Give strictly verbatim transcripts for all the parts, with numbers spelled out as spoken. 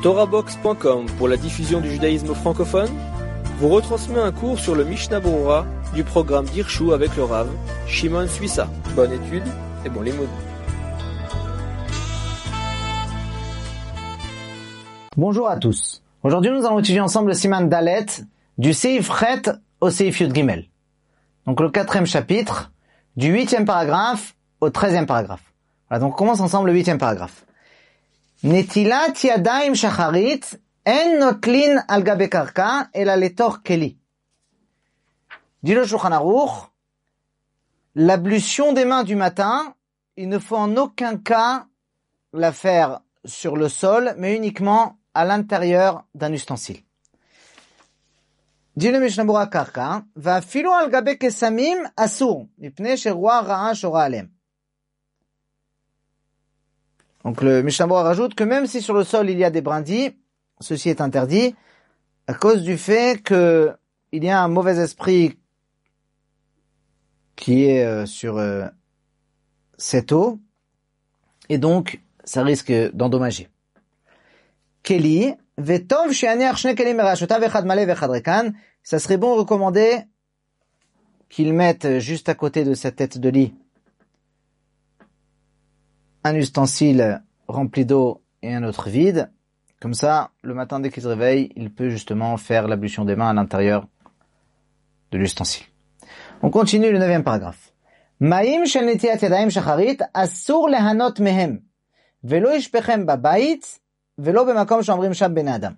Torahbox point com pour la diffusion du judaïsme francophone vous retransmet un cours sur le Mishnah Berurah du programme d'Hirshu avec le Rav Shimon Suissa. Bonne étude et bon limoud. Bonjour à tous. Aujourd'hui, nous allons étudier ensemble le Siman Dalet du Seif Chet au Seif Yud Gimel. Donc le quatrième chapitre, du huitième paragraphe au treizième paragraphe. Voilà, donc on commence ensemble le huitième paragraphe. Netilat yadayim shacharit en notlin al gabe karka ela letor keli. Dit le Shulchan Aruch, l'ablution des mains du matin, il ne faut en aucun cas la faire sur le sol, mais uniquement à l'intérieur d'un ustensile. Dit le Mishnah Berurah karka, va filo al gabe kesamim asur, mipnei sheroa ra'a shora alem. Donc le Mishnah Berurah rajoute que même si sur le sol il y a des brindilles, ceci est interdit à cause du fait que il y a un mauvais esprit qui est euh, sur euh, cette eau et donc ça risque d'endommager. Keli, vetov she'aniach shne kelim merashotav echad maleh vechad rekan, ça serait bon recommander qu'il mette juste à côté de sa tête de lit un ustensile rempli d'eau et un autre vide. Comme ça, le matin, dès qu'il se réveille, il peut justement faire l'ablution des mains à l'intérieur de l'ustensile. On continue le neuvième paragraphe. Ma'im shel netiat yadayim shacharit asur lehanot mehem velo yishpechem babayit velo bemakom shomrim sham bnei adam.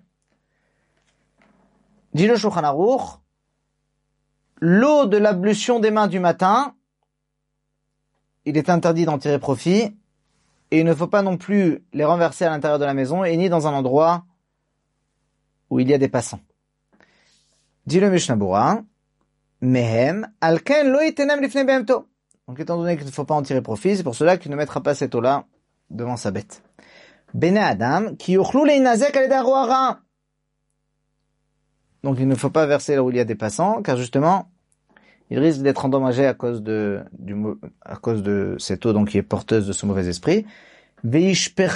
Dit le Shulchan Aruch, l'eau de l'ablution des mains du matin, il est interdit d'en tirer profit. Et il ne faut pas non plus les renverser à l'intérieur de la maison et ni dans un endroit où il y a des passants. Dit le Mishnah Berurah, mehem alken lo yitenem lifnei behemto. Donc étant donné qu'il ne faut pas en tirer profit, c'est pour cela qu'il ne mettra pas cette eau-là devant sa bête. Bnei adam ki yuchlu leinazek al yedei haroa ra'a. Donc il ne faut pas verser là où il y a des passants, car justement, il risque d'être endommagé à cause de, du, à cause de cette eau donc qui est porteuse de ce mauvais esprit. Et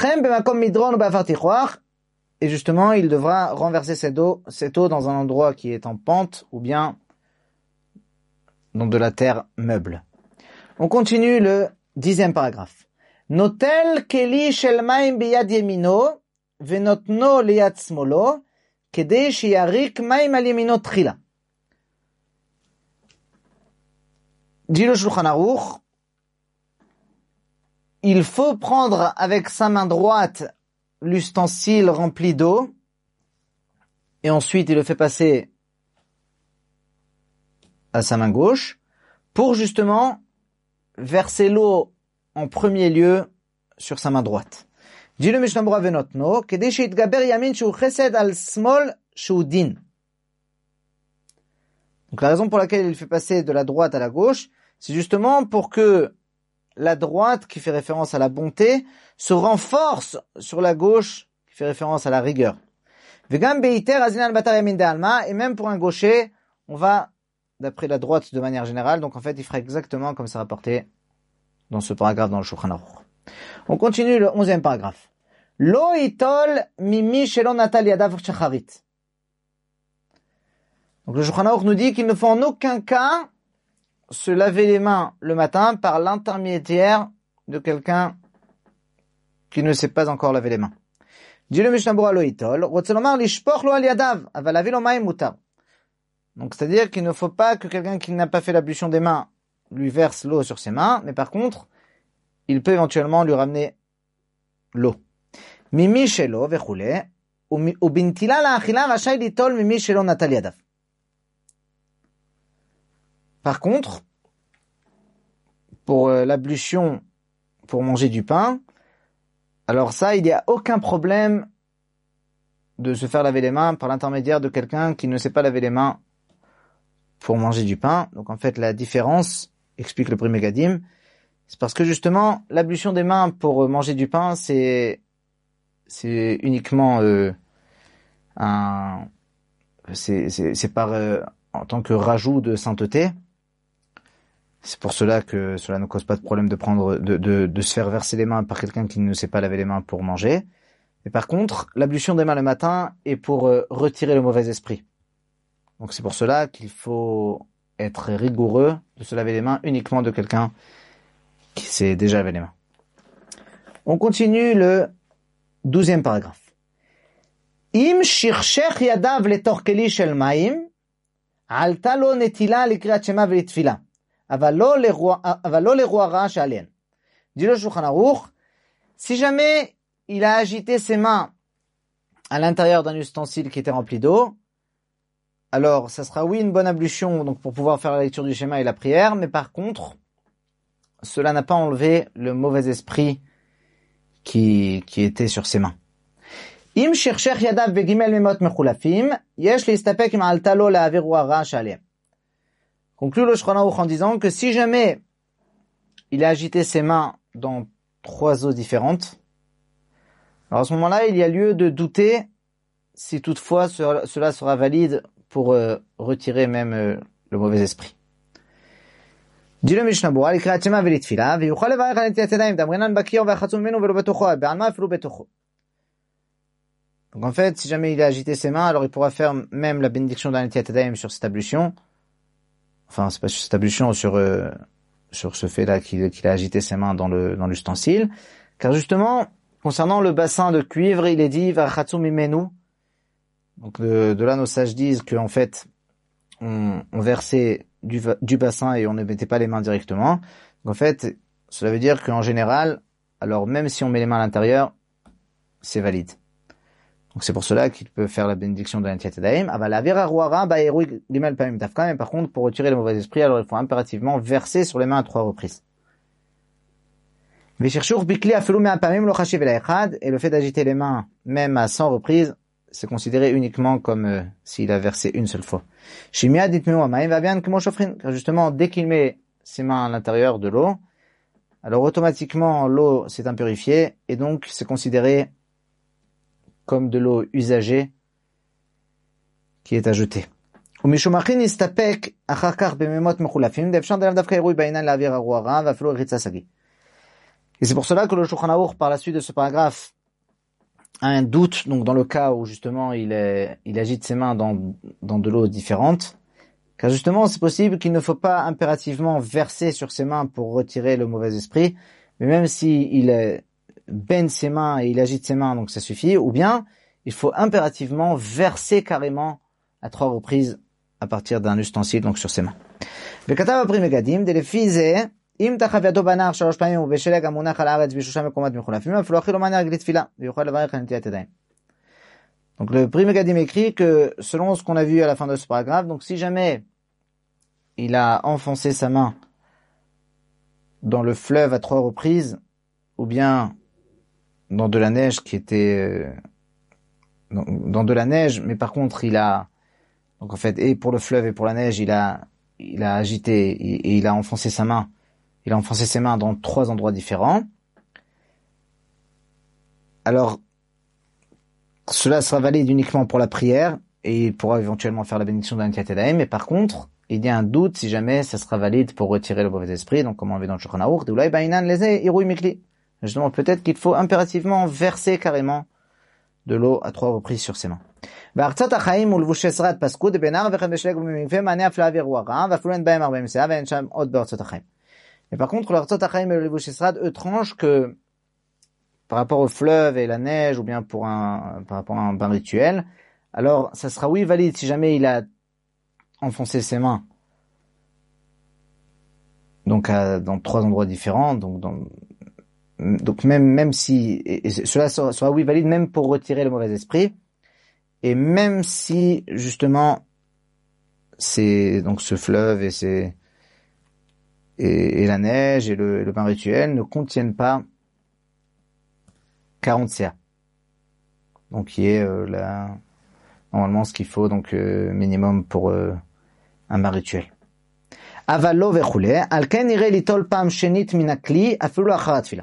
justement, il devra renverser cette eau, cette eau dans un endroit qui est en pente ou bien dans de la terre meuble. On continue le dixième paragraphe. Notel keli shel maim biyad yemino venotno liyad smolo kedei sheyarik maim al yemino tchila. Dit le Shulchan Aruch, il faut prendre avec sa main droite l'ustensile rempli d'eau et ensuite il le fait passer à sa main gauche pour justement verser l'eau en premier lieu sur sa main droite. Dit le Mishnah Berurah venotno, kedei sheitgaber yamin shu chesed al smol shu din. Donc la raison pour laquelle il fait passer de la droite à la gauche, c'est justement pour que la droite, qui fait référence à la bonté, se renforce sur la gauche, qui fait référence à la rigueur. Et même pour un gaucher, on va d'après la droite de manière générale, donc en fait il fera exactement comme c'est rapporté dans ce paragraphe dans le Shulchan Aruch. On continue le onzième paragraphe. Lo itol mimi shelo natal yadav shacharit. Donc le Shulchan Aruch nous dit qu'il ne faut en aucun cas se laver les mains le matin par l'intermédiaire de quelqu'un qui ne sait pas encore laver les mains. Dit le Mishnah Berurah lo itol, rotze lomar lishpoch lo al yadav, aval laver lo maim mutar. Donc c'est-à-dire qu'il ne faut pas que quelqu'un qui n'a pas fait l'ablution des mains lui verse l'eau sur ses mains, mais par contre, il peut éventuellement lui ramener l'eau. Mimi shelo vechule, ou bintila la achila rachai litol mimi shelo natal yadav. Par contre, pour euh, l'ablution, pour manger du pain, alors ça, il n'y a aucun problème de se faire laver les mains par l'intermédiaire de quelqu'un qui ne sait pas laver les mains pour manger du pain. Donc en fait, la différence, explique le Pri Megadim, c'est parce que justement, l'ablution des mains pour manger du pain, c'est c'est uniquement euh, un, c'est c'est c'est par euh, en tant que rajout de sainteté. C'est pour cela que cela ne cause pas de problème de prendre, de, de, de se faire verser les mains par quelqu'un qui ne sait pas laver les mains pour manger. Et par contre, l'ablution des mains le matin est pour euh, retirer le mauvais esprit. Donc c'est pour cela qu'il faut être rigoureux de se laver les mains uniquement de quelqu'un qui s'est déjà lavé les mains. On continue le douzième paragraphe. Im shirshech yadav letor keli shel mayim, alta lo netila likriat shema velitfila, aval lo l'eroi ra she'alien. Dit le Shulchan Aruch, si jamais il a agité ses mains à l'intérieur d'un ustensile qui était rempli d'eau, alors ça sera oui une bonne ablution donc pour pouvoir faire la lecture du schéma et la prière, mais par contre, cela n'a pas enlevé le mauvais esprit qui, qui était sur ses mains. Im shirshech yadav begimel memot mechulafim, yesh leistapek im alta lo la'avir roi ra she'alien. Conclut le Shulchan Aruch en disant que si jamais il a agité ses mains dans trois eaux différentes, alors à ce moment-là, il y a lieu de douter si toutefois cela sera valide pour euh, retirer même euh, le mauvais esprit. Dit le Mishnah Berurah, l'ikrat shema velitfila, veyuchal levarech al netilat yadayim damrinan bakir ve'achatzum mimenu ve'lo betocho, be'alma efelu betocho. Donc en fait, si jamais il a agité ses mains, alors il pourra faire même la bénédiction d'un netilat yadayim sur cette ablution. Enfin, c'est pas sur cette ablution, sur euh, sur ce fait-là qu'il, qu'il a agité ses mains dans le dans l'ustensile, car justement concernant le bassin de cuivre, il est dit ve'achatzum mimenu. Donc de, de là, nos sages disent qu'en fait, on, on versait du, du bassin et on ne mettait pas les mains directement. Donc en fait, cela veut dire qu'en général, alors même si on met les mains à l'intérieur, c'est valide. Donc c'est pour cela qu'il peut faire la bénédiction de l'Netilat Yadayim. Mais par contre, pour retirer le mauvais esprit, alors il faut impérativement verser sur les mains à trois reprises. Et le fait d'agiter les mains même à cent reprises, c'est considéré uniquement comme euh, s'il a versé une seule fois. Car justement, dès qu'il met ses mains à l'intérieur de l'eau, alors automatiquement l'eau s'est impurifiée et donc c'est considéré comme de l'eau usagée qui est à jeter. Et c'est pour cela que le Shulchan Aruch, par la suite de ce paragraphe, a un doute, donc dans le cas où justement il, est, il agite ses mains dans, dans de l'eau différente, car justement c'est possible qu'il ne faut pas impérativement verser sur ses mains pour retirer le mauvais esprit, mais même si il baigne ses mains et il agite ses mains, donc ça suffit, ou bien il faut impérativement verser carrément à trois reprises à partir d'un ustensile, donc sur ses mains. אם תחב ידו בנהר שלוש פעמים ובשלג המונח על הארץ בשלושה מקומות מחולפים, אפילו הכי לא מנהג לתפילה, ויוכל לברך על נטילת ידיים. Donc le Pri Megadim écrit que selon ce qu'on a vu à la fin de ce paragraphe, donc si jamais il a enfoncé sa main dans le fleuve à trois reprises, ou bien dans de la neige qui était dans, dans de la neige, mais par contre il a donc en fait et pour le fleuve et pour la neige il a il a agité et, et il a enfoncé sa main. Il a enfoncé ses mains dans trois endroits différents. Alors, cela sera valide uniquement pour la prière et il pourra éventuellement faire la bénédiction de l'Netilat Yadayim. Mais par contre, il y a un doute si jamais ça sera valide pour retirer le mauvais esprit. Donc, comme on l'a vu dans le Shulchan Aruch, justement, peut-être qu'il faut impérativement verser carrément de l'eau à trois reprises sur ses mains. בארצות החיים ולבושי שרד פסקו דבנהר וכן בשלג ובמקווה מענה אף להעביר רוח רע ואפילו אין בהם הרבה מסעה ואין שם עוד בארצות החיים. Mais par contre, l'Artzot HaChaim et le Levush Esrad, eux, tranchent que, par rapport au fleuve et la neige, ou bien pour un, par rapport à un bain rituel, alors, ça sera oui valide si jamais il a enfoncé ses mains. Donc, à, dans trois endroits différents, donc, dans, donc même, même si, et, et cela sera, sera oui valide même pour retirer le mauvais esprit, et même si, justement, c'est, donc, ce fleuve et ces, Et, et la neige et le, le bain rituel ne contiennent pas quarante C A. Donc qui est euh, la, normalement ce qu'il faut donc euh, minimum pour euh, un bain rituel. Avalo vechule, al ken ire litol pam shenit min hakli afilu achar hatfila.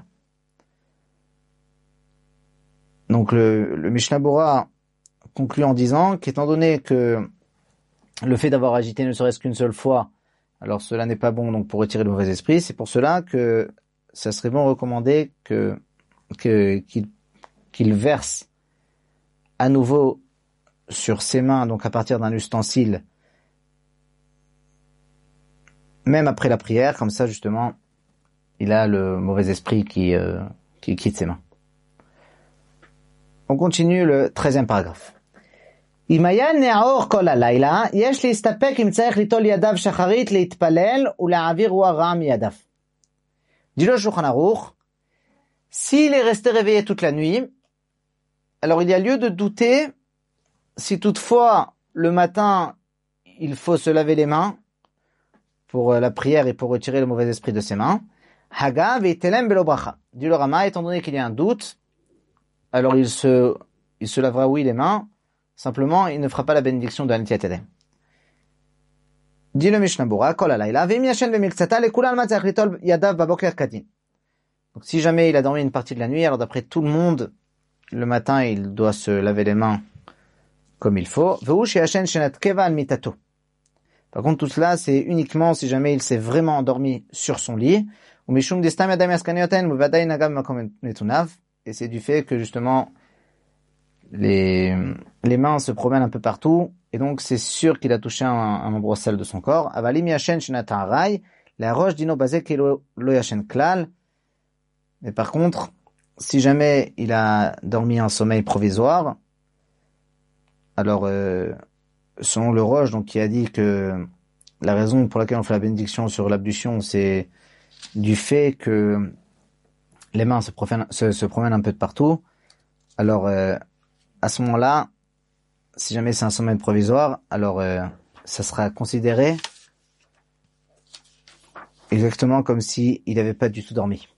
Donc le, le Mishnah Berurah conclut en disant qu'étant donné que le fait d'avoir agité ne serait-ce qu'une seule fois, alors cela n'est pas bon donc pour retirer le mauvais esprit, c'est pour cela que ça serait bon recommander que, que qu'il, qu'il verse à nouveau sur ses mains, donc à partir d'un ustensile, même après la prière, comme ça justement, il a le mauvais esprit qui, euh, qui quitte ses mains. On continue le treizième paragraphe. אם היה נאור כל הלילה, יש להסתפק אם צריך ליטול ידיו שחרית, להתפלל ולהעביר רוח רעה מידיו. Dit le Shulchan Aruch, s'il est resté réveillé toute la nuit, alors il y a lieu de douter si toutefois le matin il faut se laver les mains pour la prière et pour retirer le mauvais esprit de ses mains. Haga ve'itelem belo bracha. Dit le Rama, étant donné qu'il y a un doute, alors il se, il se lavera oui les mains. Simplement, il ne fera pas la bénédiction de Netilat Yadayim. Dit le Mishnah Bura, kol halayla, ve'im yashen ve'milktzata, lekula alma tzarich litol yadav baboker kadin. Donc, si jamais il a dormi une partie de la nuit, alors d'après tout le monde, le matin, il doit se laver les mains comme il faut. Ve'u sheyashen shenat keva al mitato. Par contre, tout cela, c'est uniquement si jamais il s'est vraiment endormi sur son lit. Ou mishum distam yadayim yaskanioten, muvadai nagam makom netunav. Et c'est du fait que, justement, les, les mains se promènent un peu partout, et donc c'est sûr qu'il a touché un, un endroit sale de son corps. Avalim yashen shenata haray, la roche dino basé kelo lo yashen klal. Mais par contre, si jamais il a dormi un sommeil provisoire, alors, euh, selon le Roche, donc, qui a dit que la raison pour laquelle on fait la bénédiction sur l'ablution, c'est du fait que les mains se promènent, se, se promènent un peu de partout. Alors, euh, à ce moment-là, si jamais c'est un sommeil provisoire, alors euh, ça sera considéré exactement comme si il n'avait pas du tout dormi.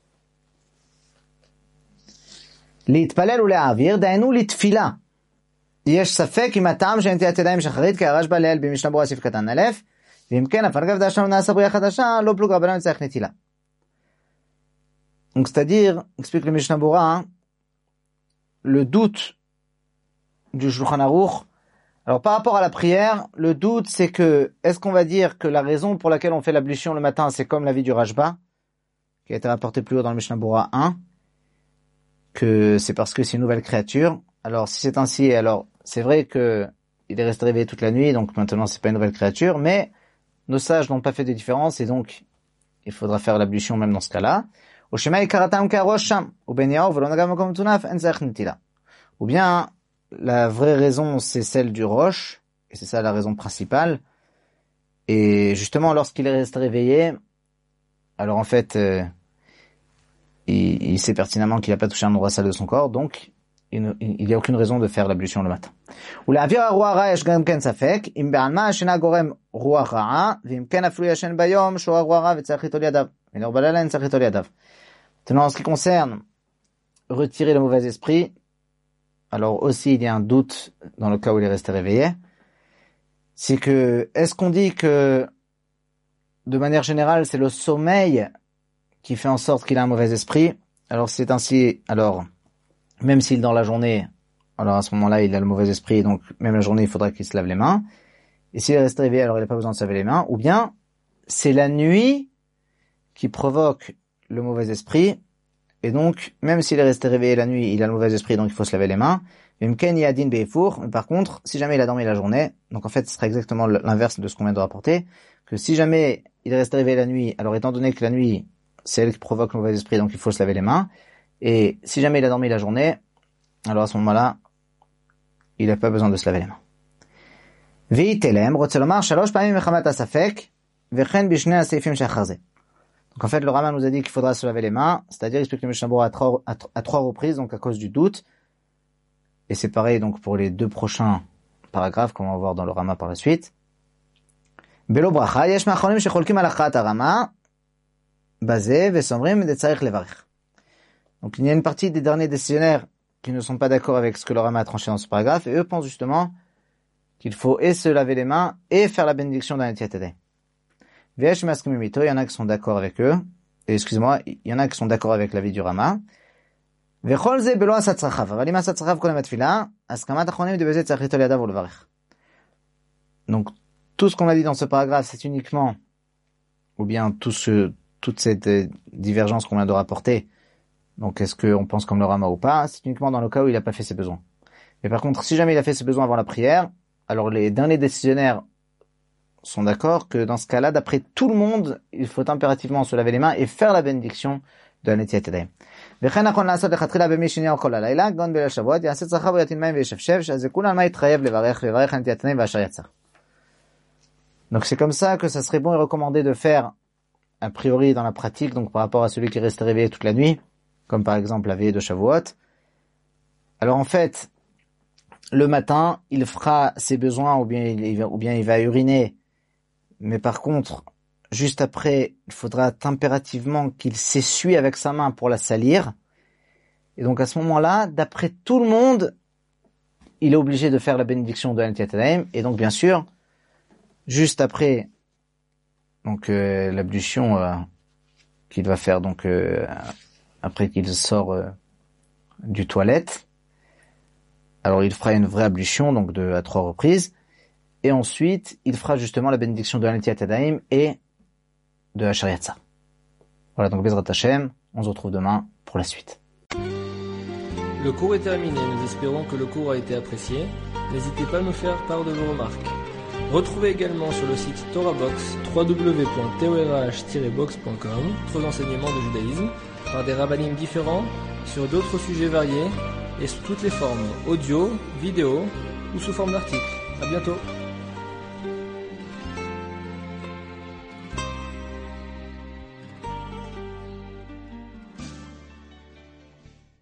להתפלל ולהעביר, דהיינו לתפילה. יש ספק אם הטעם של נטילת ידיים שחרית, כי הרשב"א לעיל במשנה ברורה סעיף קטן א', ואם כן, אף על גב דעה שלנו נעשה בריאה חדשה, לא פלוג רבנן צריך נטילה. Donc, c'est-à-dire, explique le Mishnah Bora, le doute du Shulchan Aruch. Alors, par rapport à la prière, le doute, c'est que, est-ce qu'on va dire que la raison pour laquelle on fait l'ablution le matin, c'est comme l'avis du Rashba, qui a été rapporté plus haut dans le Mishnah Bora un, que c'est parce que c'est une nouvelle créature. Alors, si c'est ainsi, alors, c'est vrai que il est resté réveillé toute la nuit, donc maintenant c'est pas une nouvelle créature, mais nos sages n'ont pas fait de différence, et donc, il faudra faire l'ablution même dans ce cas-là. Ou bien, la vraie raison, c'est celle du roche, et c'est ça la raison principale. Et justement, lorsqu'il est resté réveillé, alors en fait, euh, il, il sait pertinemment qu'il n'a pas touché un endroit sale de son corps, donc il n'y a aucune raison de faire l'ablution le matin. Ou la vira roi ra yesh gam ken safek im be'alma shena gorem roi ra'a v'im ken aflu yashen bayom shora roi ra v'tzarich litol yadav v'nor balala tzarich litol yadav. Maintenant, en ce qui concerne retirer le mauvais esprit, alors aussi il y a un doute dans le cas où il est resté réveillé, c'est que est-ce qu'on dit que de manière générale c'est le sommeil qui fait en sorte qu'il a un mauvais esprit? Alors c'est ainsi, alors même s'il dans la journée, alors à ce moment-là il a le mauvais esprit, donc même la journée il faudra qu'il se lave les mains, et s'il est resté réveillé alors il n'a pas besoin de se laver les mains, ou bien c'est la nuit qui provoque le mauvais esprit, et donc même s'il est resté réveillé la nuit il a le mauvais esprit, donc il faut se laver les mains. Mais par contre si jamais il a dormi la journée, donc en fait ce sera exactement l'inverse de ce qu'on vient de rapporter, que si jamais il est resté réveillé la nuit, alors étant donné que la nuit c'est elle qui provoque le mauvais esprit, donc il faut se laver les mains. Et si jamais il a dormi la journée, alors à ce moment-là, il n'a pas besoin de se laver les mains. Donc en fait, le Rama nous a dit qu'il faudra se laver les mains, c'est-à-dire explique le Mishnah Bora à trois, à, à trois reprises, donc à cause du doute. Et c'est pareil donc pour les deux prochains paragraphes qu'on va voir dans le Rama par la suite. Belo bracha, yesh ma'achronim shecholkim al achat harama, bazeh ve'somrim de tzarich levarich. Donc il y a une partie des derniers décisionnaires qui ne sont pas d'accord avec ce que le Rama a tranché dans ce paragraphe, et eux pensent justement qu'il faut et se laver les mains et faire la bénédiction d'un Netilat Yadayim. Ve'esh maskim mito, il y en a qui sont d'accord avec eux, et excusez-moi, il y en a qui sont d'accord avec l'avis du Rama. Ve'chol ze belo asat tzrachav, avalim asat tzrachav kolem atfila, askamat achronim de bezeh tzarich litol yadav ulevarich. Donc tout ce qu'on a dit dans ce paragraphe, c'est uniquement, ou bien tout ce, toute cette divergence qu'on vient de rapporter, Donc est-ce qu'on pense comme le Rama ou pas? C'est uniquement dans le cas où il n'a pas fait ses besoins. Mais par contre, si jamais il a fait ses besoins avant la prière, alors les derniers décisionnaires sont d'accord que dans ce cas-là, d'après tout le monde, il faut impérativement se laver les mains et faire la bénédiction de la Netilat Yadayim. וכן נכון לעשות לכתחילה במי שני או כל הלילה, כגון בליל שבועות, יעשה צרכיו ויטעין מים וישפשף, שעל זה כולן מה יתחייב לברך, ויברך על נטיית ידיים ואשר יצא. Donc c'est comme ça que ça serait bon et recommandé de faire, a priori dans la pratique, donc par rapport à celui qui reste réveillé toute la nuit, comme par exemple la veillée de Shavuot. Alors en fait, le matin, il fera ses besoins ou bien il va, ou bien il va uriner, mais par contre, juste après, il faudra impérativement qu'il s'essuie avec sa main pour la salir. Et donc à ce moment-là, d'après tout le monde, il est obligé de faire la bénédiction de la Netilat Yadayim. Et donc bien sûr, juste après, donc euh, l'ablution euh, qu'il va faire, donc euh, après qu'il sort euh, du toilette, alors il fera une vraie ablution, donc de à trois reprises. Et ensuite, il fera justement la bénédiction de la Netilat Yadayim et de la Shariatza. Voilà, donc Bezrat Hashem, on se retrouve demain pour la suite. Le cours est terminé, nous espérons que le cours a été apprécié. N'hésitez pas à nous faire part de vos remarques. Retrouvez également sur le site TorahBox, w w w point torah tiret box point com, d'autres enseignements de judaïsme, par des rabbinim différents, sur d'autres sujets variés, et sous toutes les formes, audio, vidéo ou sous forme d'articles. À bientôt.